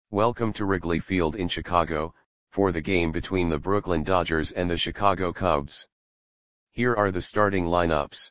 Welcome to Wrigley Field in Chicago, for the game between the Brooklyn Dodgers and the Chicago Cubs. Here are the starting lineups.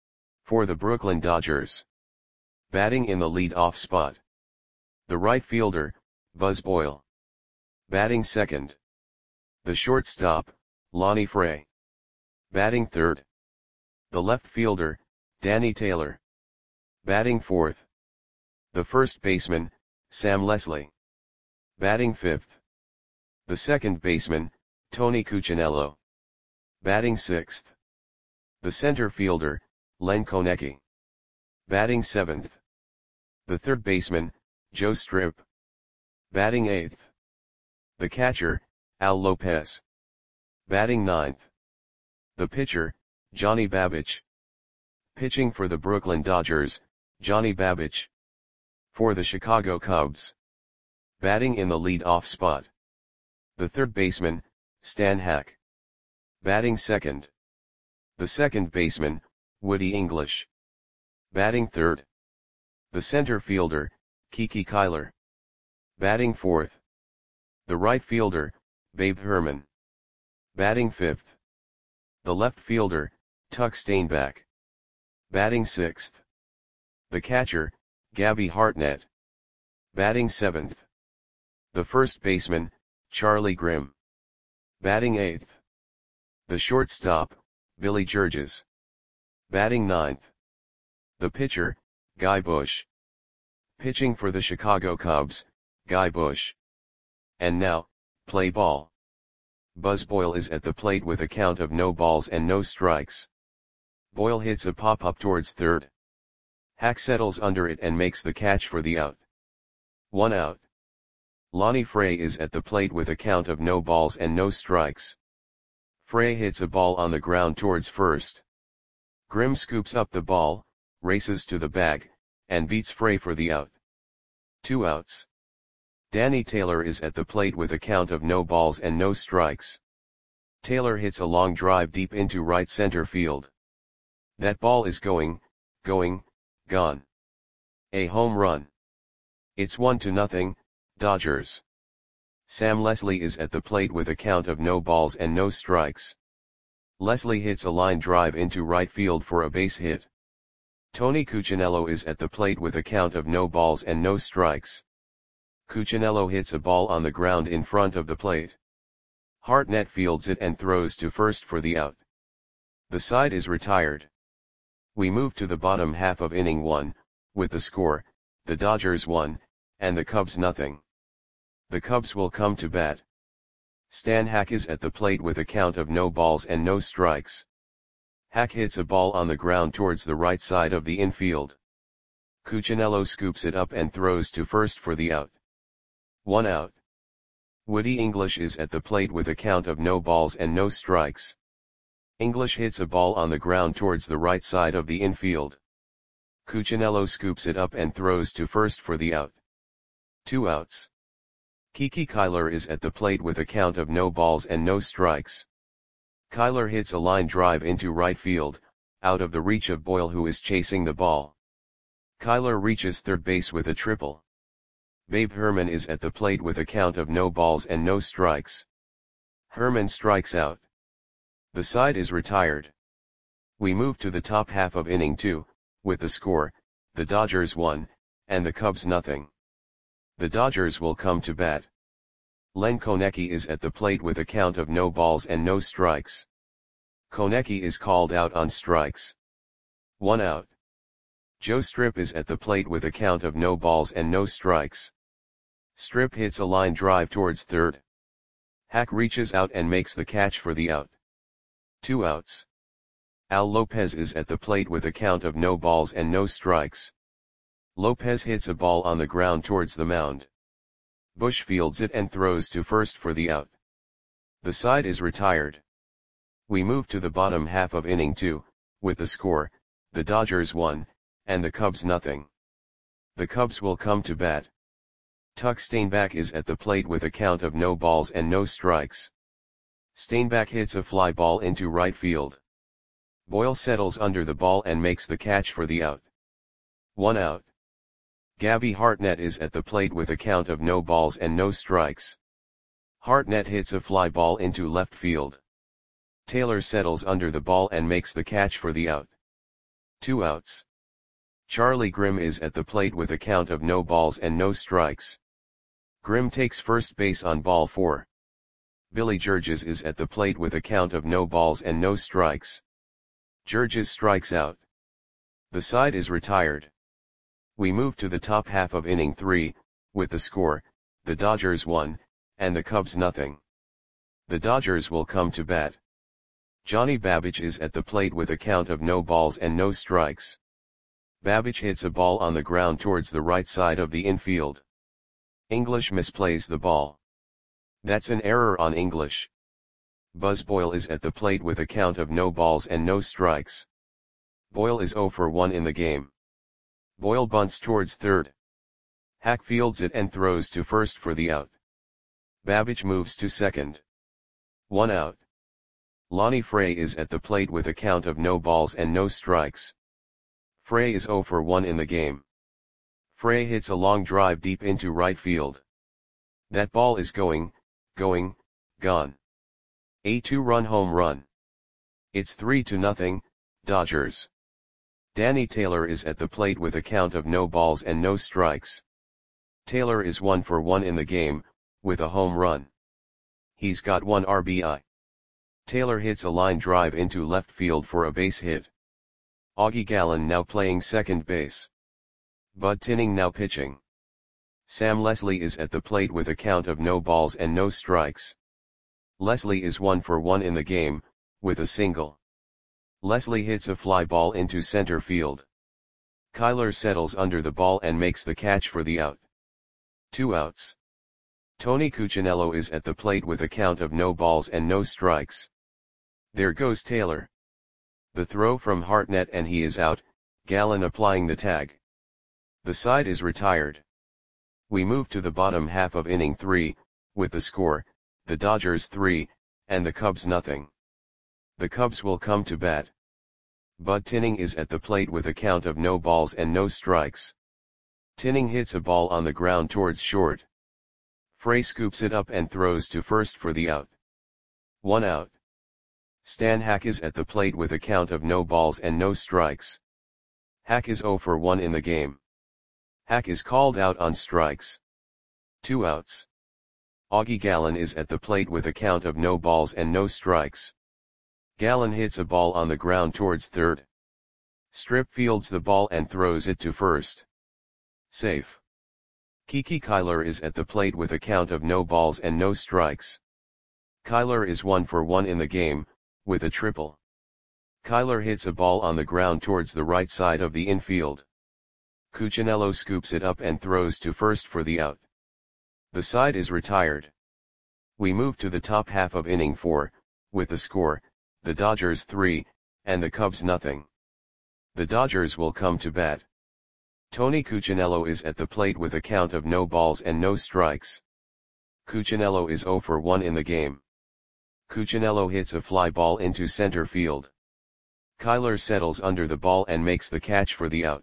For the Brooklyn Dodgers. Batting in the lead-off spot. The right fielder, Buzz Boyle. Batting second. The shortstop, Lonnie Fray. Batting third. The left fielder, Danny Taylor. Batting fourth. The first baseman, Sam Leslie. Batting fifth. The second baseman, Tony Cuccinello. Batting sixth. The center fielder, Len Konecki. Batting seventh. The third baseman, Joe Strip. Batting eighth. The catcher, Al Lopez. Batting ninth. The pitcher, Johnny Babich. Pitching for the Brooklyn Dodgers, Johnny Babich. For the Chicago Cubs. Batting in the lead-off spot. The third baseman, Stan Hack. Batting second. The second baseman, Woody English. Batting third. The center fielder, Kiki Kyler. Batting fourth. The right fielder, Babe Herman. Batting fifth. The left fielder, Tuck Steinbach. Batting sixth. The catcher, Gabby Hartnett. Batting seventh. The first baseman, Charlie Grimm. Batting eighth. The shortstop, Billy Georges. Batting ninth. The pitcher, Guy Bush. Pitching for the Chicago Cubs, Guy Bush. And now, play ball. Buzz Boyle is at the plate with a count of no balls and no strikes. Boyle hits a pop-up towards third. Hack settles under it and makes the catch for the out. 1 out. Lonnie Fray is at the plate with a count of no balls and no strikes. Fray hits a ball on the ground towards first. Grimm scoops up the ball, races to the bag, and beats Fray for the out. 2 outs. Danny Taylor is at the plate with a count of no balls and no strikes. Taylor hits a long drive deep into right center field. That ball is gone. A home run. It's 1-0, Dodgers. Sam Leslie is at the plate with a count of no balls and no strikes. Leslie hits a line drive into right field for a base hit. Tony Cuccinello is at the plate with a count of no balls and no strikes. Cuccinello hits a ball on the ground in front of the plate. Hartnett fields it and throws to first for the out. The side is retired. We move to the bottom half of inning 1, with the score, the Dodgers 1, and the Cubs 0. The Cubs will come to bat. Stan Hack is at the plate with a count of no balls and no strikes. Hack hits a ball on the ground towards the right side of the infield. Cuccinello scoops it up and throws to first for the out. 1 out. Woody English is at the plate with a count of no balls and no strikes. English hits a ball on the ground towards the right side of the infield. Cuccinello scoops it up and throws to first for the out. 2 outs. Kiki Kyler is at the plate with a count of no balls and no strikes. Kyler hits a line drive into right field, out of the reach of Boyle who is chasing the ball. Kyler reaches third base with a triple. Babe Herman is at the plate with a count of no balls and no strikes. Herman strikes out. The side is retired. We move to the top half of inning 2, with the score, the Dodgers 1, and the Cubs 0. The Dodgers will come to bat. Len Konecki is at the plate with a count of no balls and no strikes. Konecki is called out on strikes. 1 out. Joe Strip is at the plate with a count of no balls and no strikes. Strip hits a line drive towards third. Hack reaches out and makes the catch for the out. 2 outs. Al Lopez is at the plate with a count of no balls and no strikes. Lopez hits a ball on the ground towards the mound. Bush fields it and throws to first for the out. The side is retired. We move to the bottom half of inning 2, with the score, the Dodgers 1, and the Cubs 0. The Cubs will come to bat. Tuck Steinbach is at the plate with a count of no balls and no strikes. Steinbach hits a fly ball into right field. Boyle settles under the ball and makes the catch for the out. 1 out. Gabby Hartnett is at the plate with a count of no balls and no strikes. Hartnett hits a fly ball into left field. Taylor settles under the ball and makes the catch for the out. 2 outs. Charlie Grimm is at the plate with a count of no balls and no strikes. Grimm takes first base on ball 4. Billy Georges is at the plate with a count of no balls and no strikes. Georges strikes out. The side is retired. We move to the top half of inning 3, with the score, the Dodgers 1, and the Cubs nothing. The Dodgers will come to bat. Johnny Babbage is at the plate with a count of no balls and no strikes. Babbage hits a ball on the ground towards the right side of the infield. English misplays the ball. That's an error on English. Buzz Boyle is at the plate with a count of no balls and no strikes. Boyle is 0 for 1 in the game. Boyle bunts towards third. Hack fields it and throws to first for the out. Babbage moves to second. 1 out. Lonnie Frey is at the plate with a count of no balls and no strikes. Frey is 0 for 1 in the game. Frey hits a long drive deep into right field. That ball is gone. A 2-run home run. It's 3-0, Dodgers. Danny Taylor is at the plate with a count of no balls and no strikes. Taylor is 1 for 1 in the game, with a home run. He's got 1 RBI. Taylor hits a line drive into left field for a base hit. Augie Gallen now playing second base. Bud Tinning now pitching. Sam Leslie is at the plate with a count of no balls and no strikes. Leslie is 1 for 1 in the game, with a single. Leslie hits a fly ball into center field. Kyler settles under the ball and makes the catch for the out. 2 outs. Tony Cuccinello is at the plate with a count of no balls and no strikes. There goes Taylor. The throw from Hartnett and he is out, Gallen applying the tag. The side is retired. We move to the bottom half of inning 3, with the score, the Dodgers 3, and the Cubs nothing. The Cubs will come to bat. Bud Tinning is at the plate with a count of no balls and no strikes. Tinning hits a ball on the ground towards short. Frey scoops it up and throws to first for the out. 1 out. Stan Hack is at the plate with a count of no balls and no strikes. Hack is 0 for 1 in the game. Hack is called out on strikes. 2 outs. Augie Gallen is at the plate with a count of no balls and no strikes. Gallen hits a ball on the ground towards third. Strip fields the ball and throws it to first. Safe. Kiki Kyler is at the plate with a count of no balls and no strikes. Kyler is 1 for 1 in the game, with a triple. Kyler hits a ball on the ground towards the right side of the infield. Cuccinello scoops it up and throws to first for the out. The side is retired. We move to the top half of inning 4, with the score, the Dodgers 3, and the Cubs nothing. The Dodgers will come to bat. Tony Cuccinello is at the plate with a count of no balls and no strikes. Cuccinello is 0 for 1 in the game. Cuccinello hits a fly ball into center field. Kyler settles under the ball and makes the catch for the out.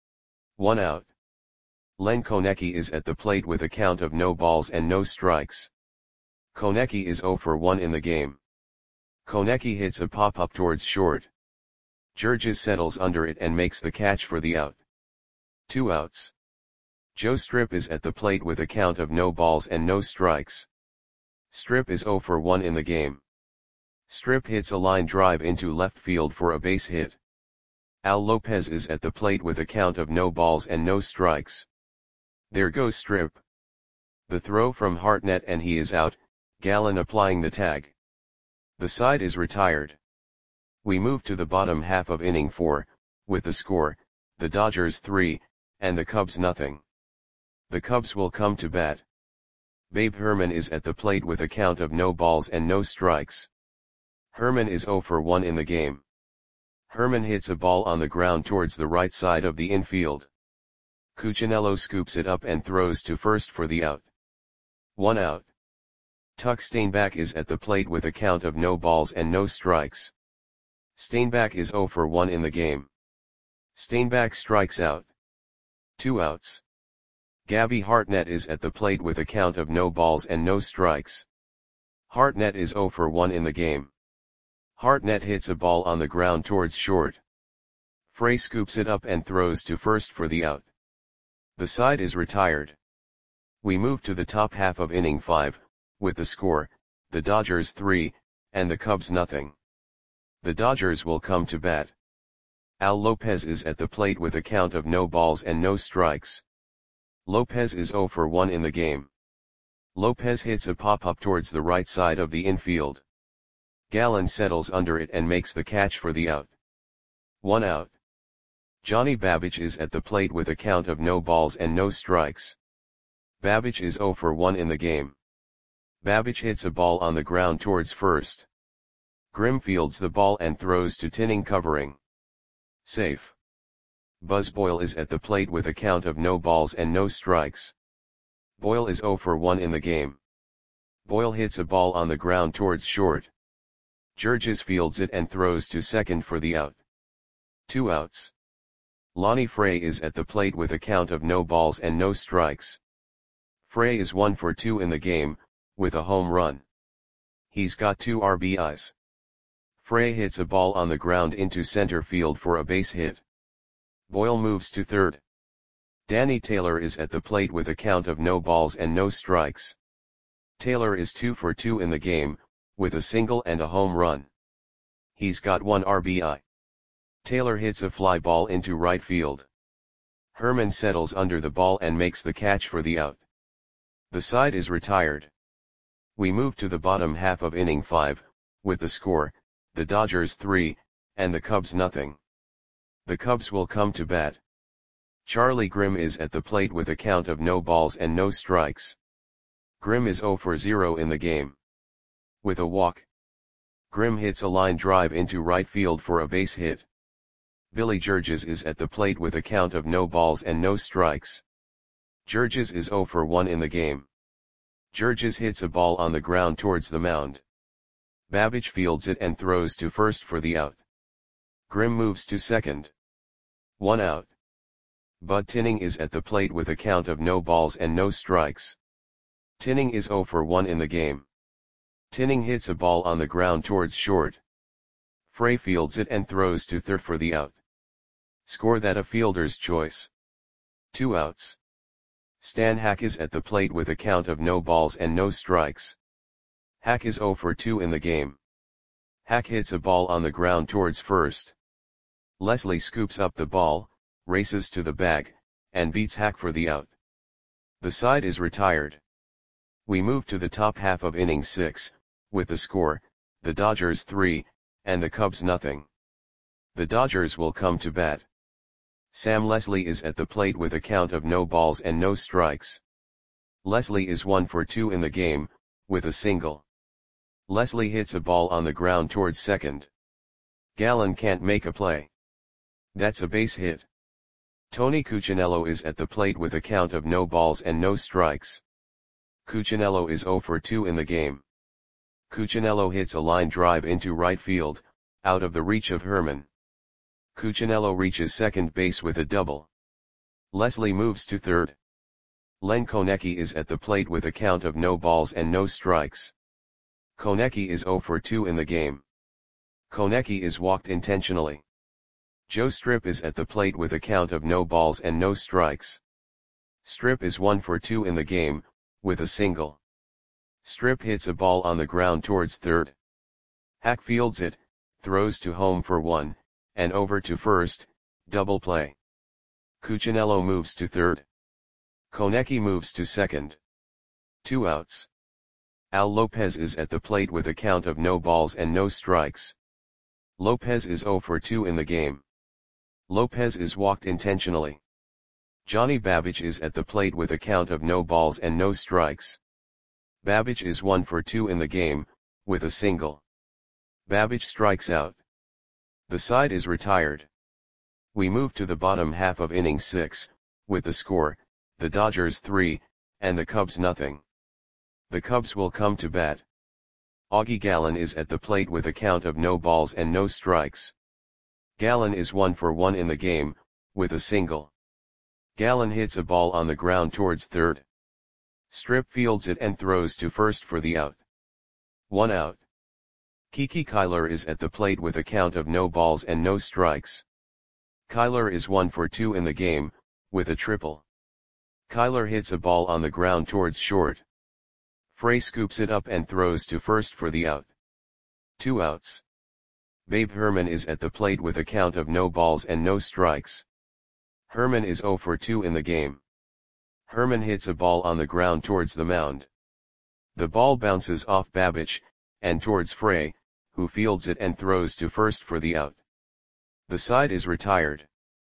1 out. Len Konecki is at the plate with a count of no balls and no strikes. Konecki is 0 for 1 in the game. Konecki hits a pop-up towards short. Georges settles under it and makes the catch for the out. 2 outs. Joe Strip is at the plate with a count of no balls and no strikes. Strip is 0 for 1 in the game. Strip hits a line drive into left field for a base hit. Al Lopez is at the plate with a count of no balls and no strikes. There goes Strip. The throw from Hartnett and he is out, Gallen applying the tag. The side is retired. We move to the bottom half of inning 4, with the score, the Dodgers 3, and the Cubs nothing. The Cubs will come to bat. Babe Herman is at the plate with a count of no balls and no strikes. Herman is 0 for 1 in the game. Herman hits a ball on the ground towards the right side of the infield. Cuccinello scoops it up and throws to first for the out. 1 out. Tuck Steinbach is at the plate with a count of no balls and no strikes. Steinbach is 0 for 1 in the game. Steinbach strikes out. 2 outs. Gabby Hartnett is at the plate with a count of no balls and no strikes. Hartnett is 0 for 1 in the game. Hartnett hits a ball on the ground towards short. Frey scoops it up and throws to first for the out. The side is retired. We move to the top half of inning 5, with the score, the Dodgers 3, and the Cubs nothing. The Dodgers will come to bat. Al Lopez is at the plate with a count of no balls and no strikes. Lopez is 0 for 1 in the game. Lopez hits a pop-up towards the right side of the infield. Gallen settles under it and makes the catch for the out. 1 out. Johnny Babbage is at the plate with a count of no balls and no strikes. Babbage is 0 for 1 in the game. Babbage hits a ball on the ground towards first. Grimm fields the ball and throws to Tinning covering. Safe. Buzz Boyle is at the plate with a count of no balls and no strikes. Boyle is 0 for 1 in the game. Boyle hits a ball on the ground towards short. Georges fields it and throws to second for the out. 2 outs. Lonnie Frey is at the plate with a count of no balls and no strikes. Frey is 1 for 2 in the game, with a home run. He's got 2 RBIs. Frey hits a ball on the ground into center field for a base hit. Boyle moves to third. Danny Taylor is at the plate with a count of no balls and no strikes. Taylor is 2 for 2 in the game, with a single and a home run. He's got 1 RBI. Taylor hits a fly ball into right field. Herman settles under the ball and makes the catch for the out. The side is retired. We move to the bottom half of inning 5, with the score, the Dodgers 3, and the Cubs nothing. The Cubs will come to bat. Charlie Grimm is at the plate with a count of no balls and no strikes. Grimm is 0 for 0 in the game. With a walk. Grimm hits a line drive into right field for a base hit. Billy Georges is at the plate with a count of no balls and no strikes. Georges is 0 for 1 in the game. Georges hits a ball on the ground towards the mound. Babbage fields it and throws to first for the out. Grimm moves to second. 1 out. Bud Tinning is at the plate with a count of no balls and no strikes. Tinning is 0 for 1 in the game. Tinning hits a ball on the ground towards short. Frey fields it and throws to third for the out. Score that a fielder's choice. 2 outs. Stan Hack is at the plate with a count of no balls and no strikes. Hack is 0 for 2 in the game. Hack hits a ball on the ground towards first. Leslie scoops up the ball, races to the bag, and beats Hack for the out. The side is retired. We move to the top half of inning 6, with the score, the Dodgers 3, and the Cubs nothing. The Dodgers will come to bat. Sam Leslie is at the plate with a count of no balls and no strikes. Leslie is 1 for 2 in the game, with a single. Leslie hits a ball on the ground towards second. Gallen can't make a play. That's a base hit. Tony Cuccinello is at the plate with a count of no balls and no strikes. Cuccinello is 0 for 2 in the game. Cuccinello hits a line drive into right field, out of the reach of Herman. Cuccinello reaches second base with a double. Leslie moves to third. Len Konecki is at the plate with a count of no balls and no strikes. Konecki is 0 for 2 in the game. Konecki is walked intentionally. Joe Strip is at the plate with a count of no balls and no strikes. Strip is 1 for 2 in the game, with a single. Strip hits a ball on the ground towards third. Hack fields it, throws to home for 1, and over to first, double play. Cuccinello moves to third. Konecki moves to second. 2 outs. Al Lopez is at the plate with a count of no balls and no strikes. Lopez is 0 for 2 in the game. Lopez is walked intentionally. Johnny Babbage is at the plate with a count of no balls and no strikes. Babbage is 1 for 2 in the game, with a single. Babbage strikes out. The side is retired. We move to the bottom half of inning 6, with the score, the Dodgers 3, and the Cubs nothing. The Cubs will come to bat. Augie Gallen is at the plate with a count of no balls and no strikes. Gallen is 1 for 1 in the game, with a single. Gallen hits a ball on the ground towards third. Strip fields it and throws to first for the out. 1 out. Kiki Kyler is at the plate with a count of no balls and no strikes. Kyler is 1 for 2 in the game, with a triple. Kyler hits a ball on the ground towards short. Frey scoops it up and throws to first for the out. 2 outs. Babe Herman is at the plate with a count of no balls and no strikes. Herman is 0 for 2 in the game. Herman hits a ball on the ground towards the mound. The ball bounces off Babich, and towards Frey, who fields it and throws to first for the out. The side is retired.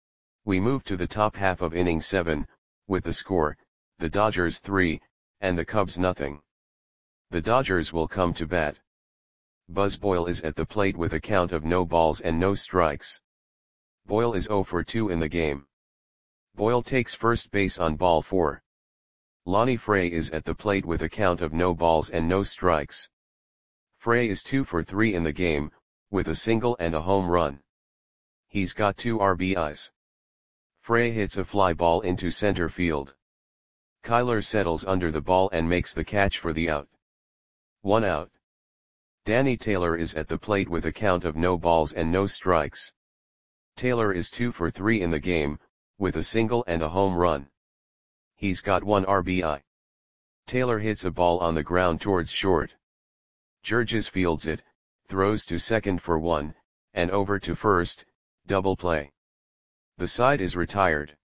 We move to the top half of inning 7, with the score, the Dodgers 3, and the Cubs nothing. The Dodgers will come to bat. Buzz Boyle is at the plate with a count of no balls and no strikes. Boyle is 0 for 2 in the game. Boyle takes first base on ball 4. Lonnie Frey is at the plate with a count of no balls and no strikes. Frey is 2 for 3 in the game, with a single and a home run. He's got 2 RBIs. Frey hits a fly ball into center field. Kyler settles under the ball and makes the catch for the out. 1 out. Danny Taylor is at the plate with a count of no balls and no strikes. Taylor is 2 for 3 in the game, with a single and a home run. He's got 1 RBI. Taylor hits a ball on the ground towards short. Georges fields it, throws to second for 1, and over to first, double play. The side is retired.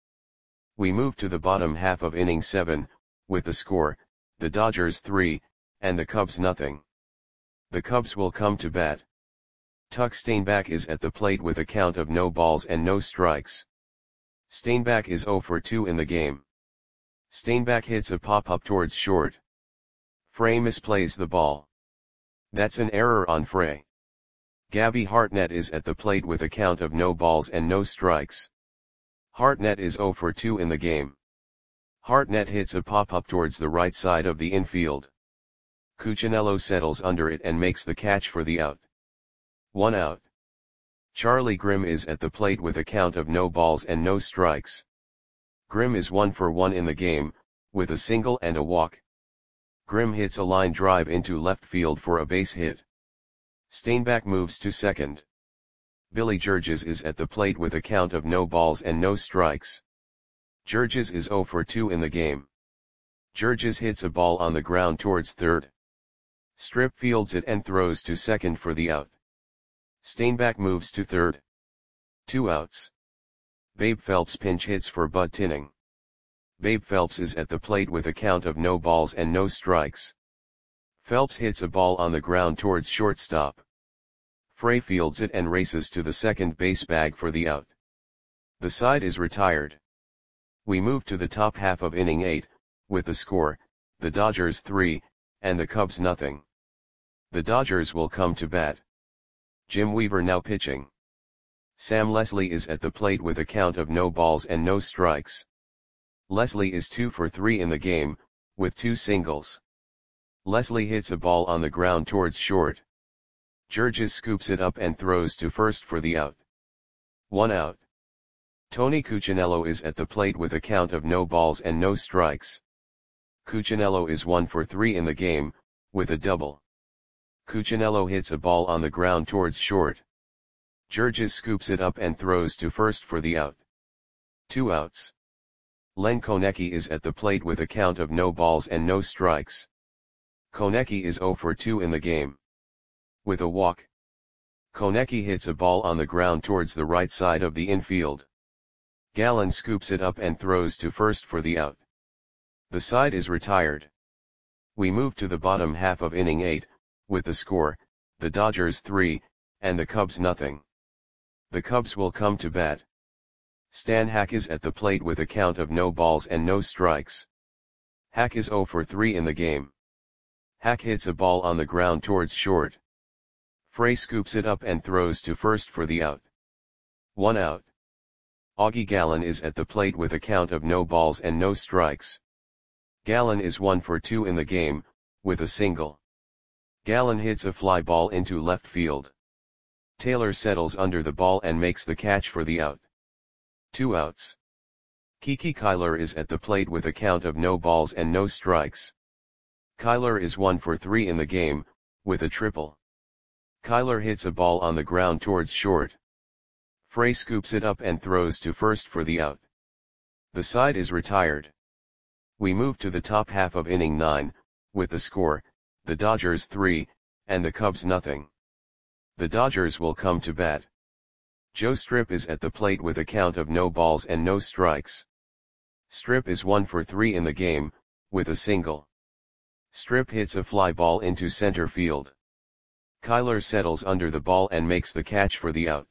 We move to the bottom half of inning 7, with the score, the Dodgers 3, and the Cubs nothing. The Cubs will come to bat. Tuck Steinbach is at the plate with a count of no balls and no strikes. Steinbach is 0 for 2 in the game. Steinbach hits a pop-up towards short. Frey misplays the ball. That's an error on Frey. Gabby Hartnett is at the plate with a count of no balls and no strikes. Hartnett is 0 for 2 in the game. Hartnett hits a pop-up towards the right side of the infield. Cuccinello settles under it and makes the catch for the out. 1 out. Charlie Grimm is at the plate with a count of no balls and no strikes. Grimm is 1 for 1 in the game, with a single and a walk. Grimm hits a line drive into left field for a base hit. Steinbach moves to second. Billy Georges is at the plate with a count of no balls and no strikes. Georges is 0 for 2 in the game. Georges hits a ball on the ground towards third. Strip fields it and throws to second for the out. Steinbach moves to third. 2 outs. Babe Phelps pinch hits for Bud Tinning. Babe Phelps is at the plate with a count of no balls and no strikes. Phelps hits a ball on the ground towards shortstop. Frey fields it and races to the second base bag for the out. The side is retired. We move to the top half of inning 8, with the score, the Dodgers 3, and the Cubs nothing. The Dodgers will come to bat. Jim Weaver now pitching. Sam Leslie is at the plate with a count of no balls and no strikes. Leslie is 2 for 3 in the game, with 2 singles. Leslie hits a ball on the ground towards short. Georges scoops it up and throws to first for the out. 1 out. Tony Cuccinello is at the plate with a count of no balls and no strikes. Cuccinello is 1 for 3 in the game, with a double. Cuccinello hits a ball on the ground towards short. Georges scoops it up and throws to first for the out. 2 outs. Len Konecki is at the plate with a count of no balls and no strikes. Konecki is 0 for 2 in the game. With a walk. Konecki hits a ball on the ground towards the right side of the infield. Gallen scoops it up and throws to first for the out. The side is retired. We move to the bottom half of inning 8, with the score, the Dodgers 3, and the Cubs nothing. The Cubs will come to bat. Stan Hack is at the plate with a count of no balls and no strikes. Hack is 0 for 3 in the game. Hack hits a ball on the ground towards short. Frey scoops it up and throws to first for the out. 1 out. Augie Gallen is at the plate with a count of no balls and no strikes. Gallen is 1 for 2 in the game, with a single. Gallen hits a fly ball into left field. Taylor settles under the ball and makes the catch for the out. 2 outs. Kiki Kyler is at the plate with a count of no balls and no strikes. Kyler is 1 for 3 in the game, with a triple. Kyler hits a ball on the ground towards short. Frey scoops it up and throws to first for the out. The side is retired. We move to the top half of inning 9, with the score, the Dodgers 3, and the Cubs nothing. The Dodgers will come to bat. Joe Strip is at the plate with a count of no balls and no strikes. Strip is 1 for 3 in the game, with a single. Strip hits a fly ball into center field. Kyler settles under the ball and makes the catch for the out.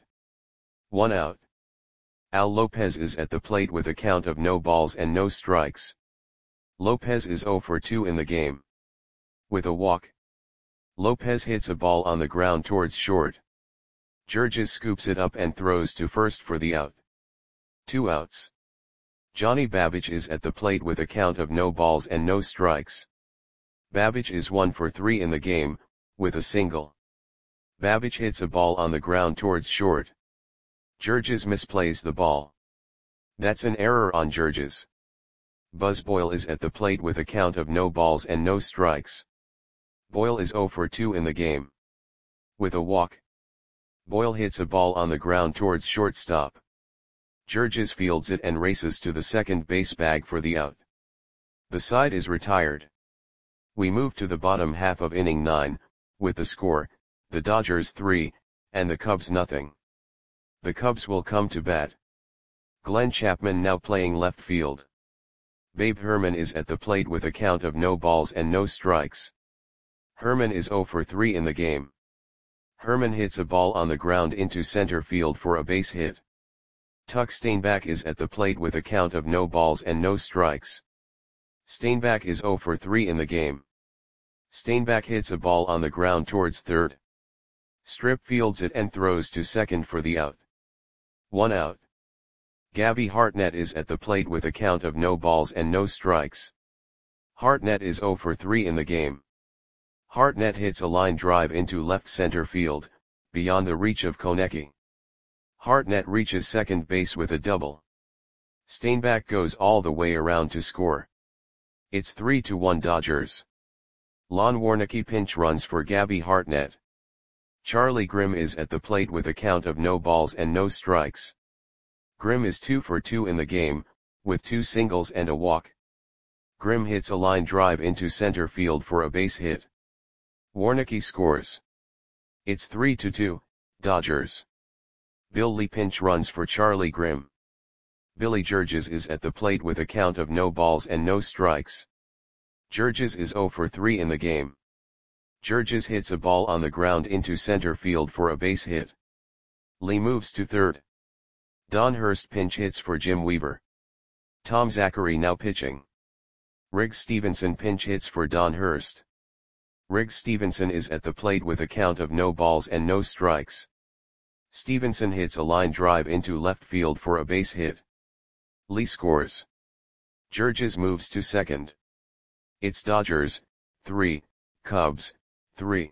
1 out. Al Lopez is at the plate with a count of no balls and no strikes. Lopez is 0 for 2 in the game. With a walk. Lopez hits a ball on the ground towards short. Georges scoops it up and throws to first for the out. 2 outs. Johnny Babbage is at the plate with a count of no balls and no strikes. Babbage is 1 for 3 in the game, with a single. Babbage hits a ball on the ground towards short. Georges misplays the ball. That's an error on Georges. Buzz Boyle is at the plate with a count of no balls and no strikes. Boyle is 0 for 2 in the game. With a walk. Boyle hits a ball on the ground towards shortstop. Georges fields it and races to the second base bag for the out. The side is retired. We move to the bottom half of inning 9, with the score, the Dodgers 3, and the Cubs nothing. The Cubs will come to bat. Glenn Chapman now playing left field. Babe Herman is at the plate with a count of no balls and no strikes. Herman is 0 for 3 in the game. Herman hits a ball on the ground into center field for a base hit. Tuck Steinbach is at the plate with a count of no balls and no strikes. Steinbach is 0 for 3 in the game. Steinbach hits a ball on the ground towards third. Strip fields it and throws to second for the out. 1 out. Gabby Hartnett is at the plate with a count of no balls and no strikes. Hartnett is 0 for 3 in the game. Hartnett hits a line drive into left center field, beyond the reach of Konecki. Hartnett reaches second base with a double. Steinbach goes all the way around to score. It's 3-1 Dodgers. Lon Warnecki pinch runs for Gabby Hartnett. Charlie Grimm is at the plate with a count of no balls and no strikes. Grimm is 2 for 2 in the game, with 2 singles and a walk. Grimm hits a line drive into center field for a base hit. Warnecki scores. It's 3-2, Dodgers. Bill Lee pinch runs for Charlie Grimm. Billy Georges is at the plate with a count of no balls and no strikes. Georges is 0 for 3 in the game. Georges hits a ball on the ground into center field for a base hit. Lee moves to third. Don Hurst pinch hits for Jim Weaver. Tom Zachary now pitching. Riggs Stevenson pinch hits for Don Hurst. Riggs Stevenson is at the plate with a count of no balls and no strikes. Stevenson hits a line drive into left field for a base hit. Lee scores. Georges moves to second. It's Dodgers, 3, Cubs, 3.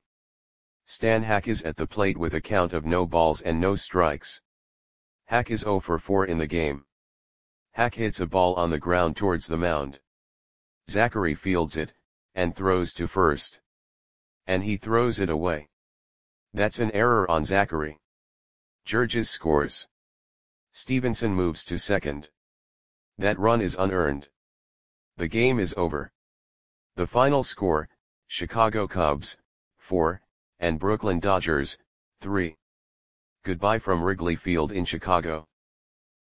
Stan Hack is at the plate with a count of no balls and no strikes. Hack is 0 for 4 in the game. Hack hits a ball on the ground towards the mound. Zachary fields it, and throws to first. And he throws it away. That's an error on Zachary. Georges scores. Stevenson moves to second. That run is unearned. The game is over. The final score, Chicago Cubs, 4, and Brooklyn Dodgers, 3. Goodbye from Wrigley Field in Chicago.